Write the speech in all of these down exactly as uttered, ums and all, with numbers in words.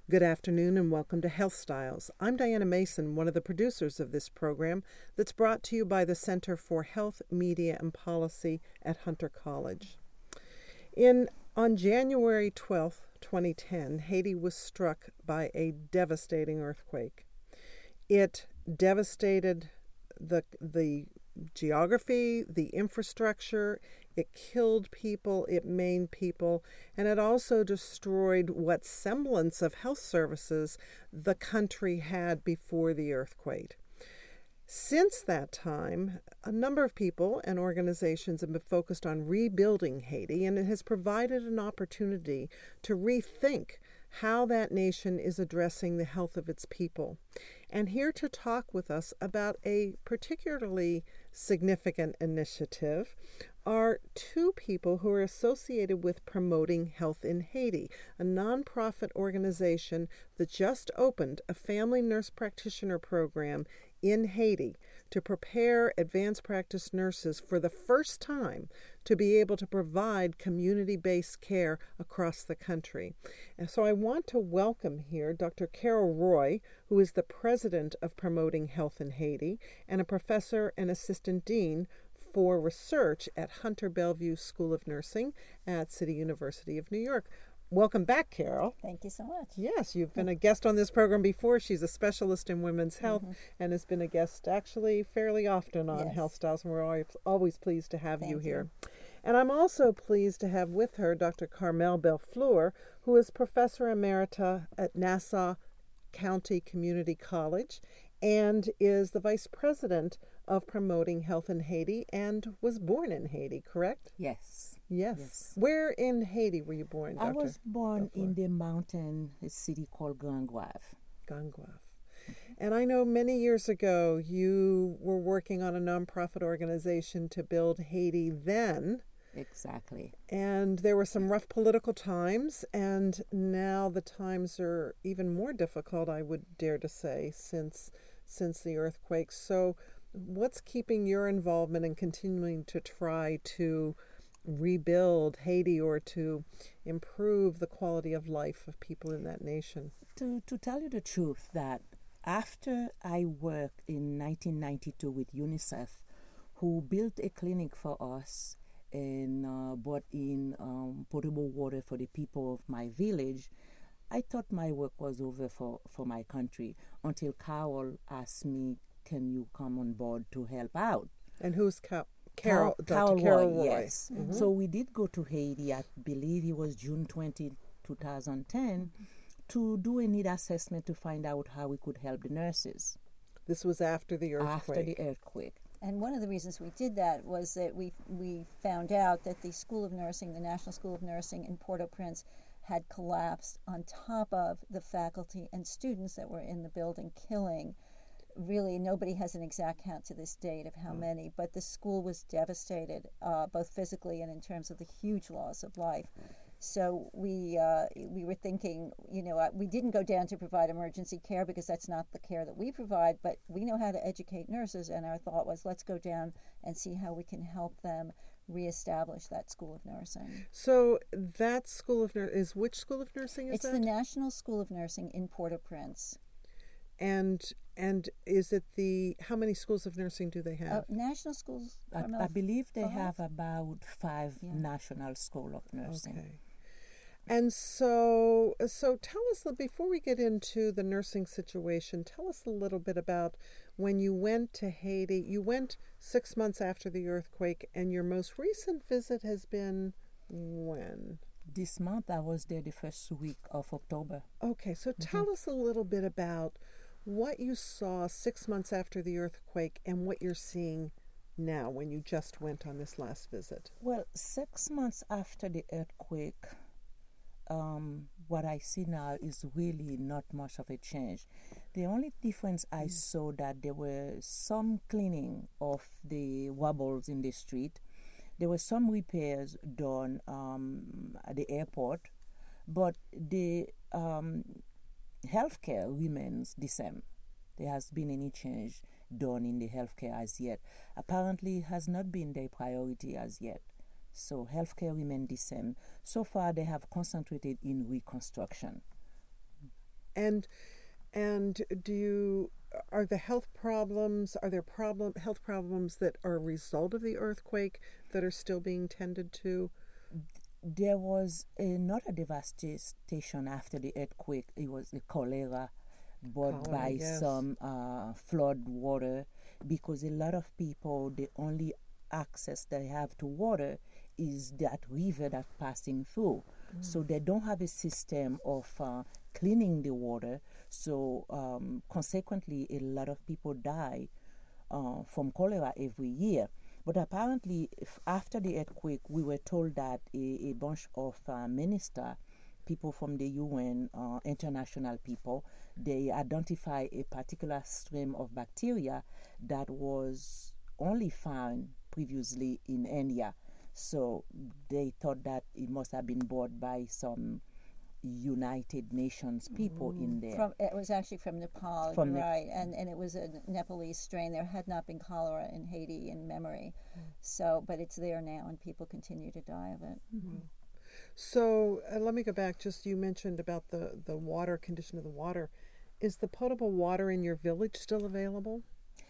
Good afternoon and welcome to Health Styles. I'm Diana Mason, one of the producers of this program that's brought to you by the Center for Health, Media, and Policy at Hunter College. In on January twelfth, twenty ten, Haiti was struck by a devastating earthquake. It devastated the the geography, the infrastructure, it killed people, it maimed people, and it also destroyed what semblance of health services the country had before the earthquake. Since that time, a number of people and organizations have been focused on rebuilding Haiti, and it has provided an opportunity to rethink how that nation is addressing the health of its people. And here to talk with us about a particularly significant initiative are two people who are associated with Promoting Health in Haiti, a nonprofit organization that just opened a family nurse practitioner program in Haiti to prepare advanced practice nurses for the first time to be able to provide community-based care across the country. And so I want to welcome here Doctor Carol Roy, who is the president of Promoting Health in Haiti and a professor and assistant dean for research at Hunter Bellevue School of Nursing at City University of New York. Welcome back, Carol. Thank you so much. Yes, you've been a guest on this program before. She's a specialist in women's health mm-hmm. and has been a guest actually fairly often on yes. Health Styles, and we're always, always pleased to have Thank you here. You. And I'm also pleased to have with her Doctor Carmel Belfleur, who is Professor Emerita at Nassau County Community College and is the Vice President of Promoting Health in Haiti and was born in Haiti, correct? Yes. Yes. yes. Where in Haiti were you born, Doctor I was born Belfleur? in the mountain city called Ganguave. Ganguave. And I know many years ago you were working on a nonprofit organization to build Haiti then. Exactly. And there were some rough political times, and now the times are even more difficult, I would dare to say, since since the earthquake. So what's keeping your involvement in continuing to try to rebuild Haiti or to improve the quality of life of people in that nation? To to tell you the truth, that after I worked in nineteen ninety-two with UNICEF, who built a clinic for us and uh, brought in um, potable water for the people of my village, I thought my work was over for, for my country until Carol asked me, can you come on board to help out? And who's Cal- Carol? Carol, Doctor Carol Roy. Yes. Mm-hmm. So we did go to Haiti, I believe it was June twentieth, twenty ten, to do a need assessment to find out how we could help the nurses. This was after the earthquake. After the earthquake. And one of the reasons we did that was that we we found out that the School of Nursing, the National School of Nursing in Port-au-Prince, had collapsed on top of the faculty and students that were in the building, killing. Really, nobody has an exact count to this date of how mm. many, but the school was devastated, uh, both physically and in terms of the huge loss of life. So we uh, we were thinking, you know, uh, we didn't go down to provide emergency care because that's not the care that we provide, but we know how to educate nurses, and our thought was, let's go down and see how we can help them reestablish that School of Nursing. So that School of Nursing is which School of Nursing is it's that? It's the National School of Nursing in Port-au-Prince. And and is it the, how many schools of nursing do they have? Uh, national schools? I, I believe they five? have about five yeah. national school of nursing. Okay. And so, so tell us, before we get into the nursing situation, tell us a little bit about when you went to Haiti. You went six months after the earthquake, and your most recent visit has been when? This month, I was there the first week of October. Okay, so mm-hmm. tell us a little bit about what you saw six months after the earthquake and what you're seeing now when you just went on this last visit. Well, six months after the earthquake, Um, what I see now is really not much of a change. The only difference I mm. saw that there were some cleaning of the wobbles in the street. There were some repairs done um, at the airport, but the um, healthcare remains the same. There has been any change done in the healthcare as yet. Apparently, it has not been their priority as yet. So healthcare remains the same. So far, they have concentrated in reconstruction. And and do you are the health problems are there problem health problems that are a result of the earthquake that are still being tended to? There was another devastation after the earthquake. It was the cholera brought Cholera, by yes. some uh, flood water, because a lot of people, the only access they have to water is that river that's passing through. Mm. So they don't have a system of uh, cleaning the water. So um, consequently, a lot of people die uh, from cholera every year. But apparently, if after the earthquake, we were told that a, a bunch of uh, ministers, people from the U N, uh, international people, they identify a particular strain of bacteria that was only found previously in India. So they thought that it must have been brought by some United Nations people mm. in there. From, it was actually from Nepal, from right, ne- and, and it was a Nepalese strain. There had not been cholera in Haiti in memory, mm. so but it's there now, and people continue to die of it. Mm-hmm. So uh, let me go back. Just you mentioned about the, the water condition of the water. Is the potable water in your village still available?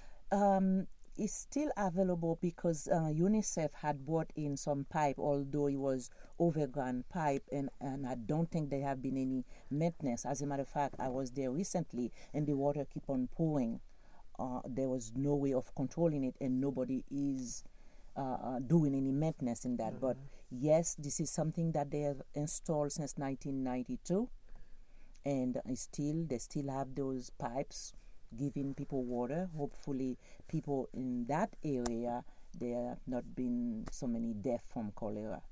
Um, it's still available because uh, UNICEF had brought in some pipe, although it was overground pipe, and, and I don't think there have been any maintenance. As a matter of fact, I was there recently, and the water keep on pouring. Uh, there was no way of controlling it, and nobody is uh, uh, doing any maintenance in that. Mm-hmm. But yes, this is something that they have installed since nineteen ninety-two, and uh, still they still have those pipes giving people water. Hopefully people in that area, there have not been so many deaths from cholera.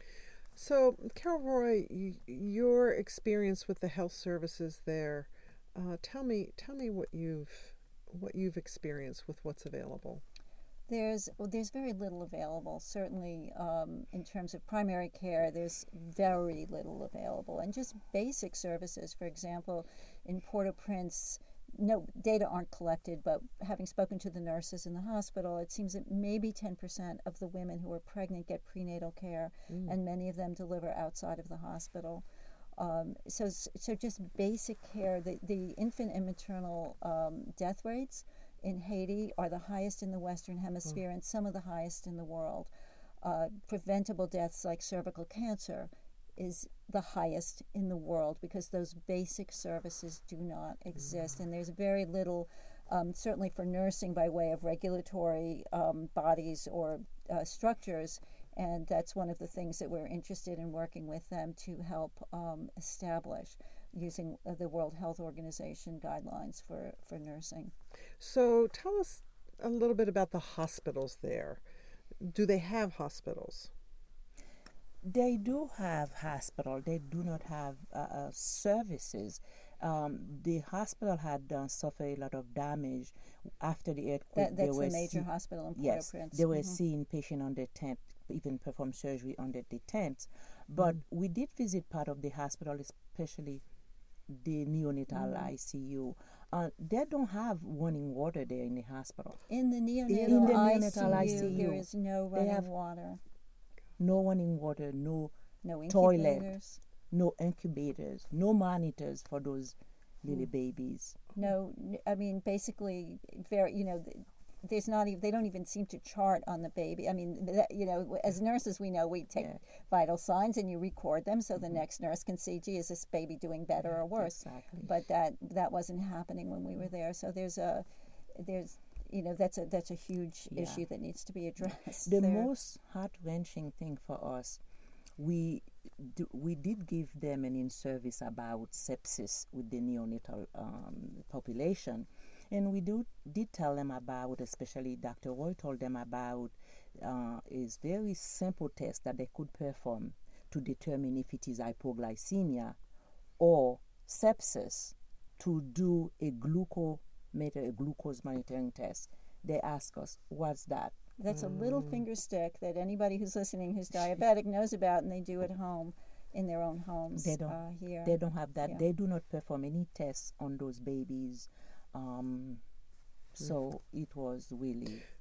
So, Carol Roy, y- your experience with the health services there, uh, tell me tell me what you've what you've experienced with what's available. There's well, there's very little available. Certainly, um, in terms of primary care, there's very little available, and just basic services. For example, in Port-au-Prince, no data aren't collected, but having spoken to the nurses in the hospital, it seems that maybe ten percent of the women who are pregnant get prenatal care, mm. and many of them deliver outside of the hospital. Um, so, so just basic care. The, the infant and maternal um, death rates in Haiti are the highest in the Western Hemisphere mm. and some of the highest in the world. Uh, preventable deaths like cervical cancer is the highest in the world because those basic services do not exist. Mm. And there's very little, um, certainly for nursing by way of regulatory um, bodies or uh, structures. And that's one of the things that we're interested in working with them to help um, establish using uh, the World Health Organization guidelines for, for nursing. So tell us a little bit about the hospitals there. Do they have hospitals? They do have hospital. They do not have uh, uh, services. Um, the hospital had uh, suffered a lot of damage after the earthquake. That, that's the major see- hospital in Port-au-Prince. Yes, they were mm-hmm. seeing patients on the tent, even perform surgery under the tent. But mm. we did visit part of the hospital, especially the neonatal mm. I C U. Uh, they don't have running water there in the hospital. In the neonatal, in the neonatal I C U, I C U, there is no running water. No running water, no, no toilet, no incubators, no monitors for those little mm. babies. No, I mean, basically, very, you know, there's not even, they don't even seem to chart on the baby. I mean, that, you know, as nurses, we know we take yeah. vital signs and you record them so mm-hmm. the next nurse can see, gee, is this baby doing better or worse? Exactly. But that that wasn't happening when we were there. So there's a, there's, you know, that's a that's a huge yeah. issue that needs to be addressed. The there. most heart-wrenching thing for us, we do, we did give them an in-service about sepsis with the neonatal um, population, and we do did tell them about, especially Doctor Roy told them about, uh, is very simple test that they could perform to determine if it is hypoglycemia or sepsis, to do a glucose meter, a glucose monitoring test. They ask us, what's that? That's a little finger stick that anybody who's listening who's diabetic knows about, and they do at home, in their own homes. They don't. Uh, here. They don't have that. Yeah. They do not perform any tests on those babies. Um, so mm. it was really.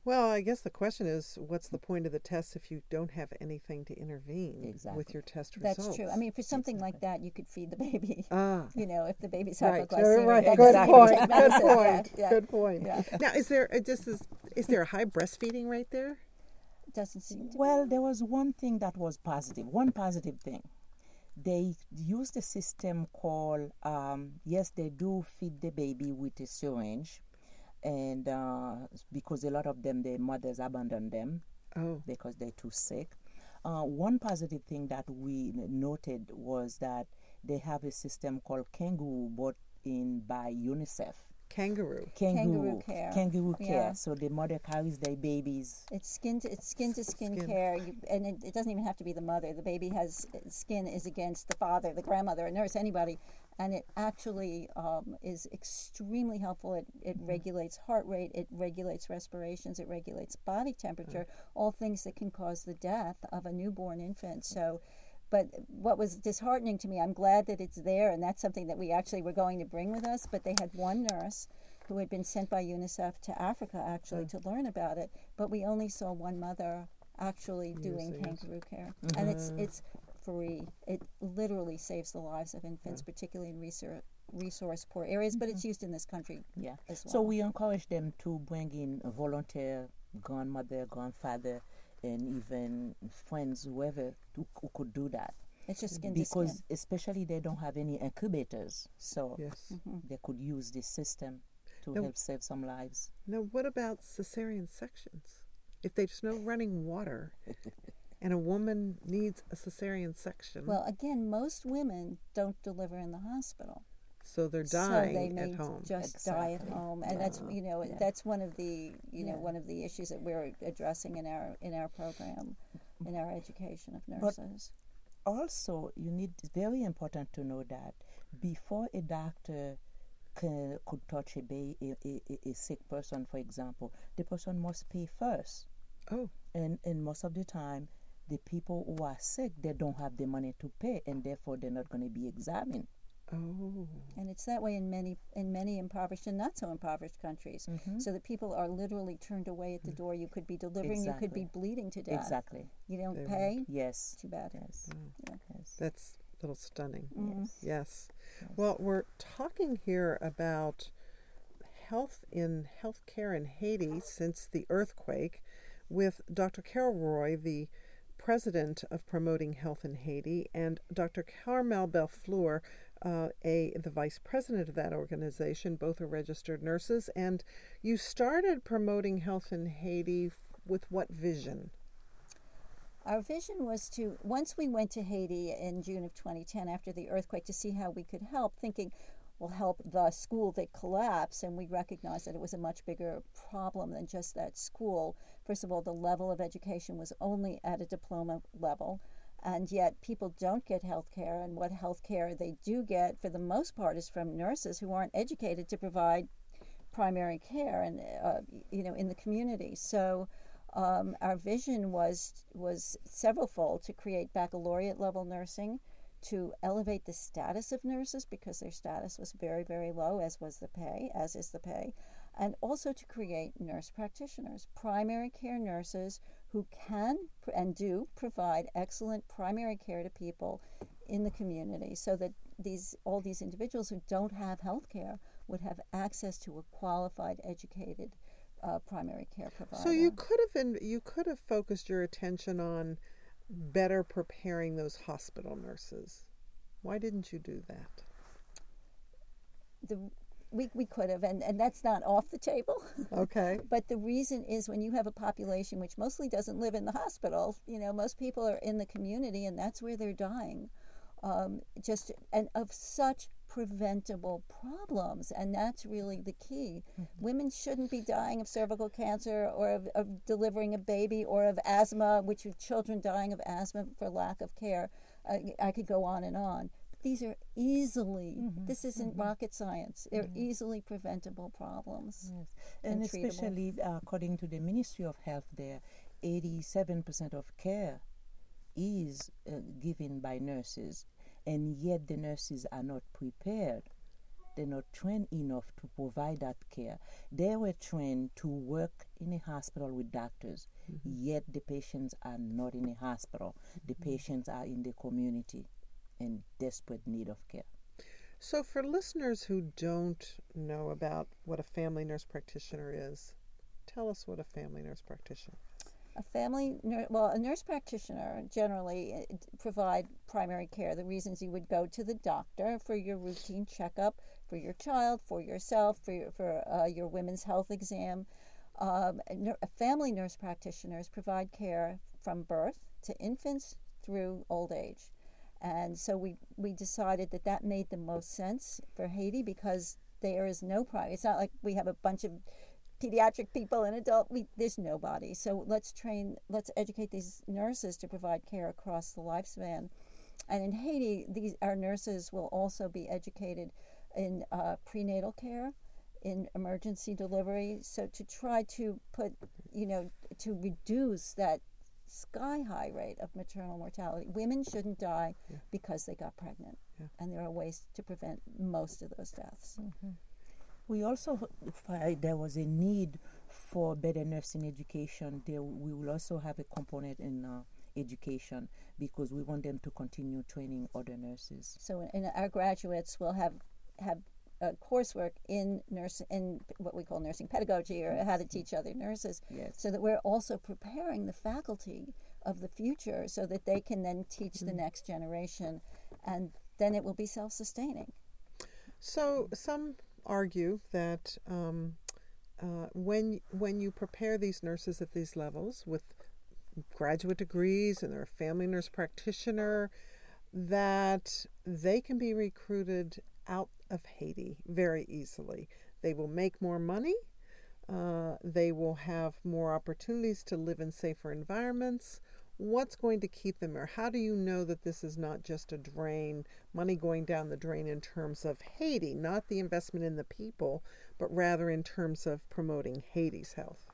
Well, I guess the question is, what's the point of the test if you don't have anything to intervene Exactly. with your test That's results? true. I mean, for something like that, you could feed the baby. Ah. You know, if the baby's Right. hypoglycemic, Right. that's Good not point. gonna take Good medicine. Yeah, point. yeah. Good point. Yeah. Now, is there uh, just is, is there a high breastfeeding rate there? Doesn't seem to. Well, there was one thing that was positive, one positive thing. They used a system called, um, yes, they do feed the baby with a syringe, and uh, because a lot of them, their mothers abandon them Oh. because they're too sick. Uh, one positive thing that we noted was that they have a system called Kangaroo, brought in by UNICEF. Kangaroo. Kangaroo care. Kangaroo Yeah. care. So the mother carries their babies. It's skin to it's skin to skin, Skin. care, you, and it, it doesn't even have to be the mother. The baby has skin is against the father, the grandmother, a nurse, anybody, and it actually um, is extremely helpful. It it Mm-hmm. regulates heart rate, it regulates respirations, it regulates body temperature, all things that can cause the death of a newborn infant. So. But what was disheartening to me, I'm glad that it's there, and that's something that we actually were going to bring with us. But they had one nurse who had been sent by UNICEF to Africa, actually, to learn about it. But we only saw one mother actually doing Using it. kangaroo care. And it's it's free. It literally saves the lives of infants, particularly in resource, resource poor areas. But it's used in this country Yeah. as well. So we encourage them to bring in a volunteer grandmother, grandfather, and even friends, whoever who, who could do that. It's just skin to Because skin. especially they don't have any incubators, so Yes. they could use this system to No. help save some lives. Now, what about cesarean sections? If there's no running water and a woman needs a cesarean section, Well, again, most women don't deliver in the hospital. so they're So dying they may at home. just die at Exactly. home, and that's you know Yeah. that's one of the you know Yeah. one of the issues that we're addressing in our in our program, in our education of nurses. Also, you need it's very important to know that before a doctor can, could touch a, ba- a, a, a sick person, for example, the person must pay first. Oh, And, and most of the time, the people who are sick, they don't have the money to pay, and therefore they're not going to be examined. oh. And it's that way in many in many impoverished and not so impoverished countries. Mm-hmm. So that people are literally turned away at the door. You could be delivering, you could be Exactly. bleeding to death. Exactly. You don't They pay. Yes. Too bad. Yes. Yeah. Yes. That's a little stunning. Mhm. Yes. Well, we're talking here about health in healthcare in Haiti since the earthquake with Doctor Carol Roy, the president of Promoting Health in Haiti, and Doctor Carmel Belfleur, uh, a the vice president of that organization. Both are registered nurses. And you started Promoting Health in Haiti f- with what vision? Our vision was to, once we went to Haiti in June of twenty ten after the earthquake to see how we could help, thinking we'll help the school that collapsed, and we recognized that it was a much bigger problem than just that school. First of all, the level of education was only at a diploma level, and yet people don't get health care, and what health care they do get, for the most part, is from nurses who aren't educated to provide primary care and uh, you know in the community. So Um, our vision was was severalfold: to create baccalaureate level nursing, to elevate the status of nurses because their status was very, very low, as was the pay, as is the pay, and also to create nurse practitioners, primary care nurses who can and do provide excellent primary care to people in the community, so that these all these individuals who don't have health care would have access to a qualified, educated Uh, primary care provider. So you could have been, you could have focused your attention on better preparing those hospital nurses. Why didn't you do that? The, we, we could have, and, and that's not off the table. Okay. But the reason is, when you have a population which mostly doesn't live in the hospital, you know, most people are in the community, and that's where they're dying. Um, just and of such preventable problems, and that's really the key. Mm-hmm. Women shouldn't be dying of cervical cancer, or of, of delivering a baby, or of asthma, which of children dying of asthma for lack of care. Uh, I could go on and on. These are easily, mm-hmm. this isn't mm-hmm. rocket science. They're mm-hmm. easily preventable problems. Yes. And, and especially uh, according to the Ministry of Health there, eighty-seven percent of care is uh, given by nurses, and yet the nurses are not prepared they're not trained enough to provide that care. They were trained to work in a hospital with doctors, mm-hmm. yet the patients are not in a hospital. Mm-hmm. The patients are in the community in desperate need of care. So for listeners who don't know about what a family nurse practitioner is, tell us what a family nurse practitioner is. A family nurse, well, a nurse practitioner generally provide primary care. The reasons you would go to the doctor for your routine checkup, for your child, for yourself, for your, for uh, your women's health exam. Um, a family nurse practitioners provide care from birth to infants through old age. And so we, we decided that that made the most sense for Haiti because there is no private. It's not like we have a bunch of pediatric people and adult. We, there's nobody. So let's train, let's educate these nurses to provide care across the lifespan. And in Haiti, these our nurses will also be educated in uh, prenatal care, in emergency delivery. So to try to put, you know, to reduce that sky high rate of maternal mortality. Women shouldn't die yeah. because they got pregnant, yeah. and there are ways to prevent most of those deaths. Mm-hmm. We also find there was a need for better nursing education. There, we will also have a component in uh, education because we want them to continue training other nurses. So, in our graduates will have have uh, coursework in nurse in what we call nursing pedagogy, or how to teach other nurses. Yes. So that we're also preparing the faculty of the future, so that they can then teach mm-hmm. the next generation, and then it will be self-sustaining. So some argue that um, uh, when when you prepare these nurses at these levels with graduate degrees and they're a family nurse practitioner, that they can be recruited out of Haiti very easily. They will make more money. Uh, they will have more opportunities to live in safer environments. What's going to keep them there? How do you know that this is not just a drain, money going down the drain in terms of Haiti, not the investment in the people, but rather in terms of promoting Haiti's health?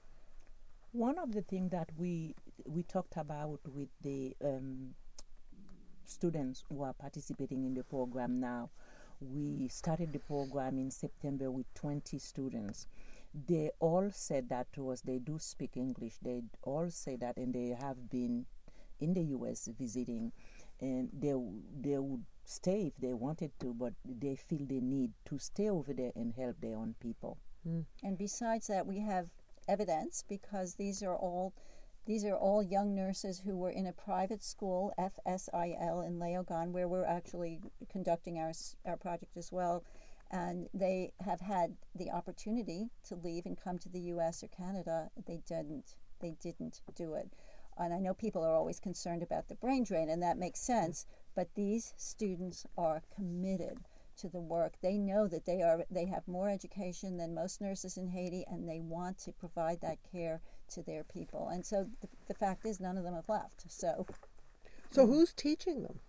One of the things that we we talked about with the um, students who are participating in the program now, we started the program in September with twenty students. They all said that to us. They do speak English. They all say that, and they have been in the U S visiting, and they they would stay if they wanted to, but they feel the need to stay over there and help their own people. Mm. And besides that, we have evidence because these are all these are all young nurses who were in a private school, F S I L in Léogâne, where we're actually conducting our our project as well. And they have had the opportunity to leave and come to the U S or Canada. They didn't. They didn't do it. And I know people are always concerned about the brain drain, and that makes sense. But these students are committed to the work. They know that they are. They have more education than most nurses in Haiti, and they want to provide that care to their people. And so the, the fact is, none of them have left. So, so who's teaching them?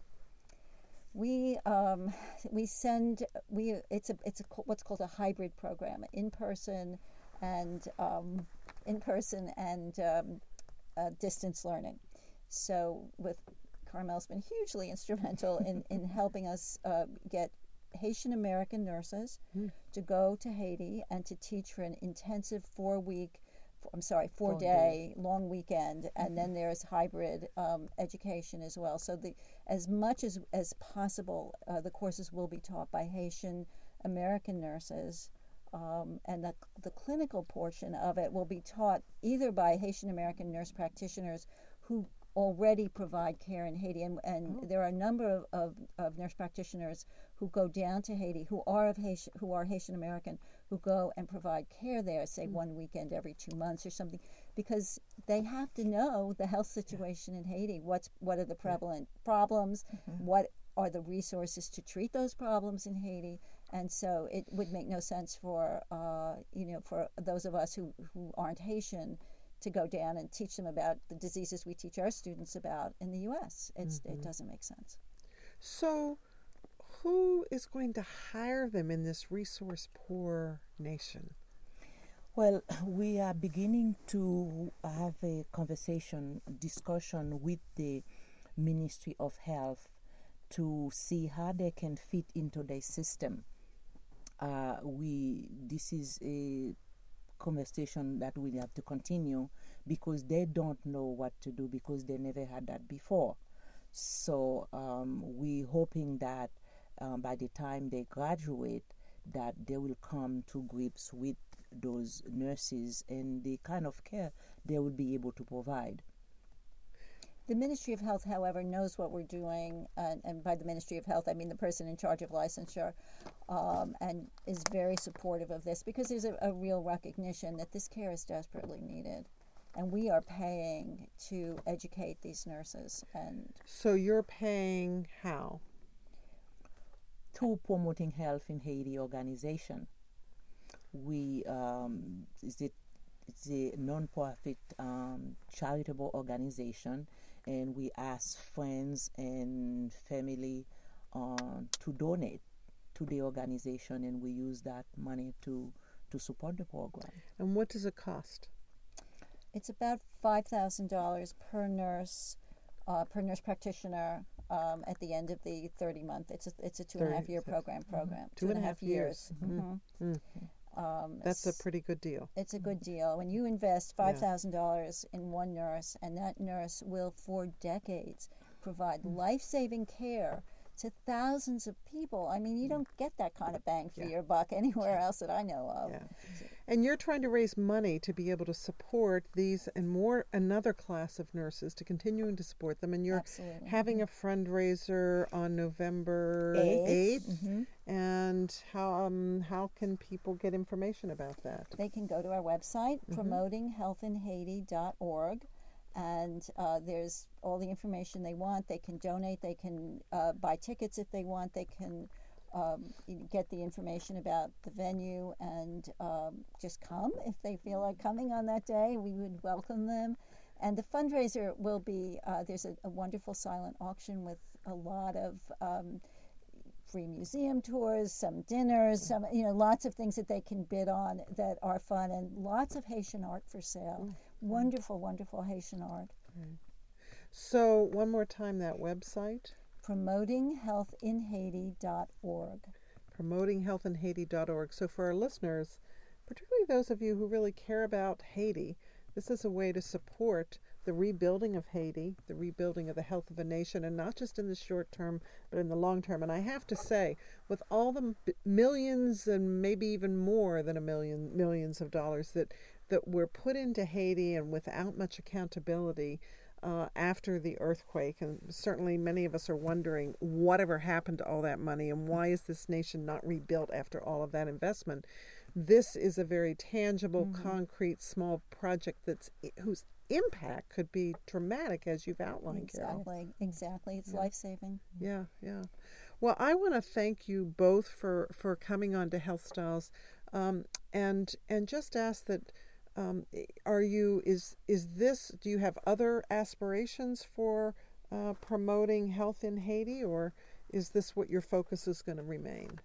We um, we send we it's a it's a what's called a hybrid program, in person and um, in person and um, uh, distance learning. So with Carmel's been hugely instrumental in, in helping us uh, get Haitian American nurses mm. to go to Haiti and to teach for an intensive four week. I'm sorry, four, four day, day long weekend, and mm-hmm. then there's hybrid um, education as well. So the as much as as possible, uh, the courses will be taught by Haitian American nurses, um, and the the clinical portion of it will be taught either by Haitian American nurse practitioners who already provide care in Haiti, and, and oh. there are a number of, of, of nurse practitioners who go down to Haiti who are of Haitian, who are Haitian American, who go and provide care there, say mm. one weekend every two months or something, because they have to know the health situation yeah. in Haiti. What's what are the prevalent yeah. problems? Mm-hmm. What are the resources to treat those problems in Haiti? And so it would make no sense for uh, you know for those of us who, who aren't Haitian to go down and teach them about the diseases we teach our students about in the U S. It's, mm-hmm. It doesn't make sense. So who is going to hire them in this resource-poor nation? Well, we are beginning to have a conversation, discussion with the Ministry of Health to see how they can fit into their system. uh, we this is a conversation that we have to continue because they don't know what to do because they never had that before. So um, we're hoping that um, by the time they graduate, that they will come to grips with those nurses and the kind of care they will be able to provide. The Ministry of Health, however, knows what we're doing, and, and by the Ministry of Health, I mean the person in charge of licensure, um, and is very supportive of this because there's a, a real recognition that this care is desperately needed. And we are paying to educate these nurses. And so you're paying how? Through Promoting Health in Haiti organization. We um, is it it's a non-profit um, charitable organization, and we ask friends and family uh, to donate to the organization, and we use that money to to support the program. And what does it cost? It's about five thousand dollars per nurse, uh, per nurse practitioner um, at the end of the thirty month. It's a, it's a two and a half year program. Program two and a half years. years. Mm-hmm. Mm-hmm. Um, That's a pretty good deal. It's a good deal. When you invest five thousand dollars in one nurse, and that nurse will for decades provide mm-hmm. life saving care to thousands of people. I mean, you don't get that kind of bang for yeah. your buck anywhere else that I know of. Yeah. And you're trying to raise money to be able to support these and more, another class of nurses, to continuing to support them. And you're Absolutely. having a fundraiser on November eighth. Mm-hmm. And how um, how can people get information about that? They can go to our website, mm-hmm. promoting health in haiti dot org. And uh, there's all the information they want. They can donate. They can uh, buy tickets if they want. They can um, get the information about the venue and um, just come if they feel like coming on that day. We would welcome them. And the fundraiser will be, uh, there's a, a wonderful silent auction with a lot of um, free museum tours, some dinners, some, you know, lots of things that they can bid on that are fun, and lots of Haitian art for sale. Mm. Wonderful, wonderful Haitian art. Okay. So one more time, that website? promoting health in haiti dot org. promoting health in haiti dot org. So for our listeners, particularly those of you who really care about Haiti, this is a way to support the rebuilding of Haiti, the rebuilding of the health of a nation, and not just in the short term, but in the long term. And I have to say, with all the millions and maybe even more than a million millions of dollars that that were put into Haiti, and without much accountability uh, after the earthquake, and certainly many of us are wondering whatever happened to all that money, and why is this nation not rebuilt after all of that investment? This is a very tangible, mm-hmm. concrete, small project that's whose impact could be dramatic, as you've outlined, Exactly, Carol. exactly. It's yeah. life-saving. Yeah, yeah. Well, I want to thank you both for, for coming on to Health Styles, um, and and just ask that, um, are you, is is this, do you have other aspirations for uh, promoting health in Haiti, or is this what your focus is going to remain?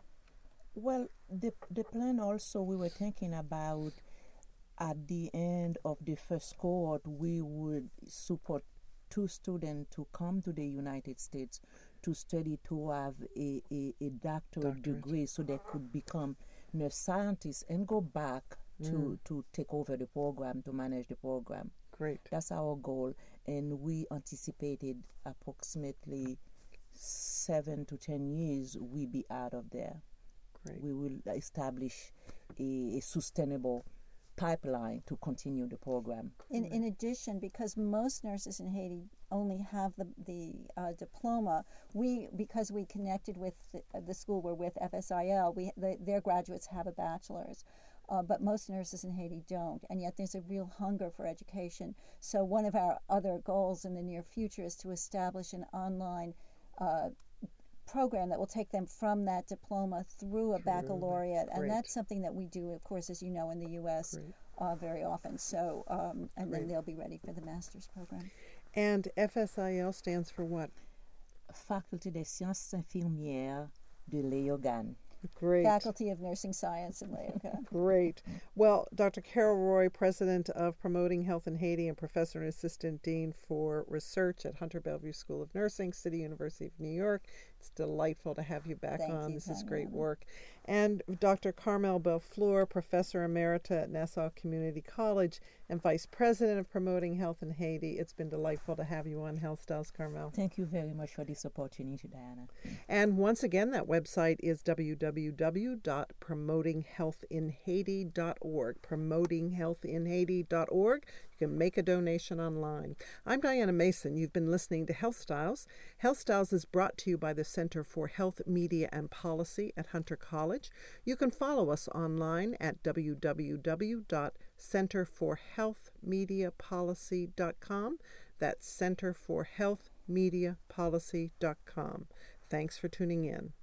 Well, the the plan also, we were thinking about, at the end of the first cohort, we would support two students to come to the United States to study, to have a, a, a doctoral Doctorate. degree, so they could become nurse scientists and go back to, Mm. to take over the program, to manage the program. Great. That's our goal. And we anticipated approximately seven to ten years we'll be out of there. Great. We will establish a, a sustainable pipeline to continue the program. In in addition, because most nurses in Haiti only have the the uh, diploma, we because we connected with the, uh, the school we're with, F S I L, we the, their graduates have a bachelor's, uh, but most nurses in Haiti don't, and yet there's a real hunger for education. So one of our other goals in the near future is to establish an online uh, program that will take them from that diploma through a True. baccalaureate, and Great. that's something that we do, of course, as you know, in the U S uh, very often. So, um, and Great. then they'll be ready for the master's program. And F S I L stands for what? Faculté des Sciences Infirmières de Léogane. Great. Faculty of Nursing Science in Laoka. Great. Well, Doctor Carol Roy, President of Promoting Health in Haiti and Professor and Assistant Dean for Research at Hunter Bellevue School of Nursing, City University of New York, It's delightful to have you back Thank on. you, This is Diana. great work. And Doctor Carmel Belfleur, Professor Emerita at Nassau Community College and Vice President of Promoting Health in Haiti. It's been delightful to have you on Health Styles, Carmel. Thank you very much for this opportunity, Diana. And once again, that website is w w w dot promoting health in haiti dot org. promoting health in haiti dot org. You can make a donation online. I'm Diana Mason. You've been listening to Health Styles. Health Styles is brought to you by the Center for Health, Media, and Policy at Hunter College. You can follow us online at w w w dot center for health media policy dot com. That's center for health media policy dot com. Thanks for tuning in.